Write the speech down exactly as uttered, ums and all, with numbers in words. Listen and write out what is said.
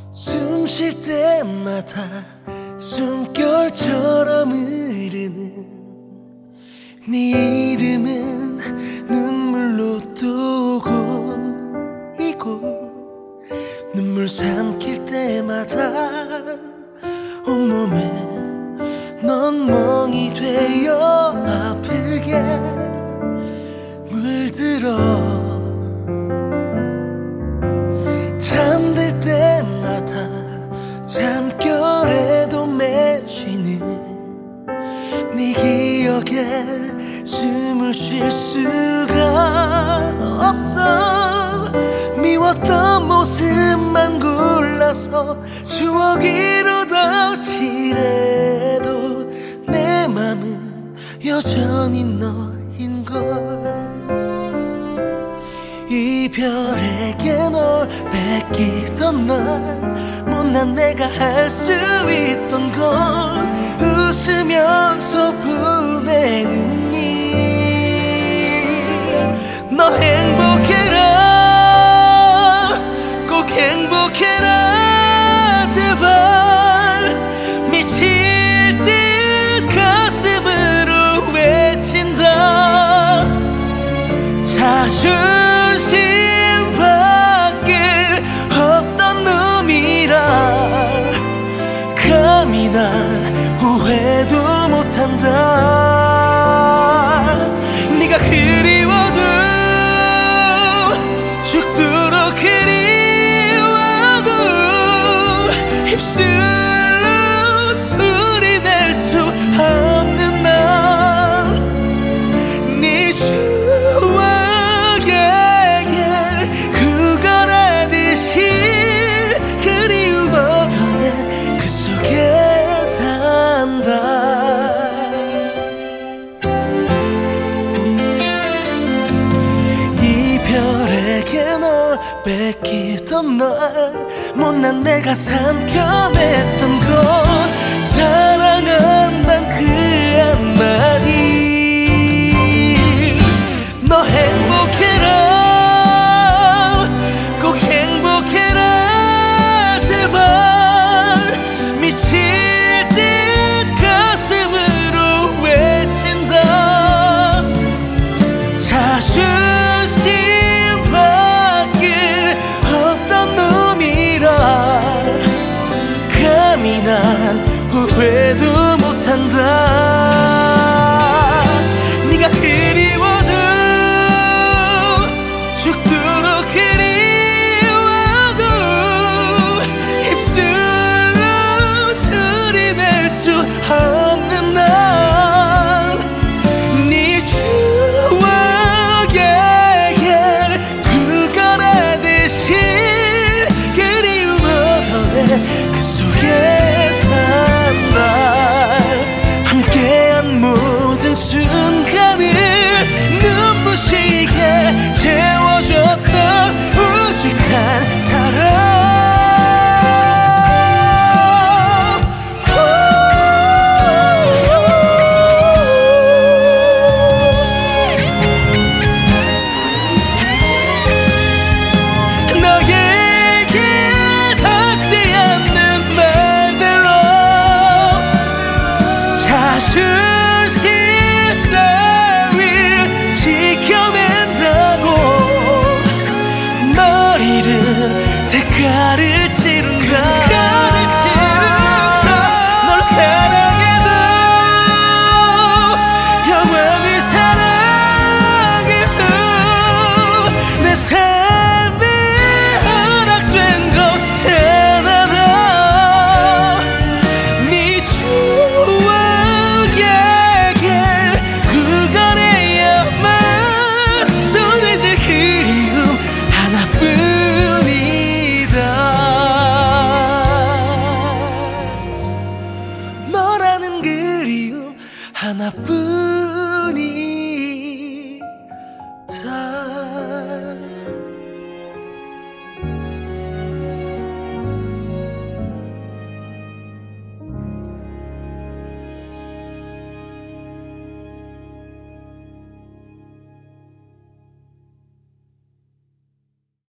숨 쉴 때마다 숨결처럼 흐르는 네 이름은 눈물로 또 고이고 눈물 삼킬 때마다 온몸에 넌 멍이 되어 아프게 물들어 잠들 때마다 잠결에도 맺히는 네 기억에 숨을 쉴 수가 없어 미웠던 모습만 골라서 추억으로 덮치래도 내 맘은 여전히 너인걸 이별에게 널 뺏기던 날 못난 내가 할 수 있던 건 웃으면서 보내는 일 너 행복해라 꼭 행복해라 제발 미칠 듯 가슴으로 외친다 자존심밖에 없던 놈이라 감히 난 후회도 못한다 네가 그리워도 죽도록 그리워도 입술로 소리 낼 수 없는 날 네 추억에게 구걸하듯이 그리워던 내 그 속에 산다 이별에게 널 뺏기던 날 못난 내가 삼켜냈던 건 사랑한단 그 한마디 너 행복해라 꼭 행복해라 제발 미칠 듯 가슴으로 외친다 자존심밖에 없던 놈이라 감히 난 후회도 못한다 네가 그리워도 죽도록 그리워도 입술로 소리 낼 수 없는 날 네 추억에게 구걸하듯이 그리워던 내 그 속에 산다 함께한 모든 순간을 눈부시게 채워줬던 우직한 사랑 너에게 닿지 않는 말대로 자존심 따윈 지켜낸다고 널 잃은 대가를 치른다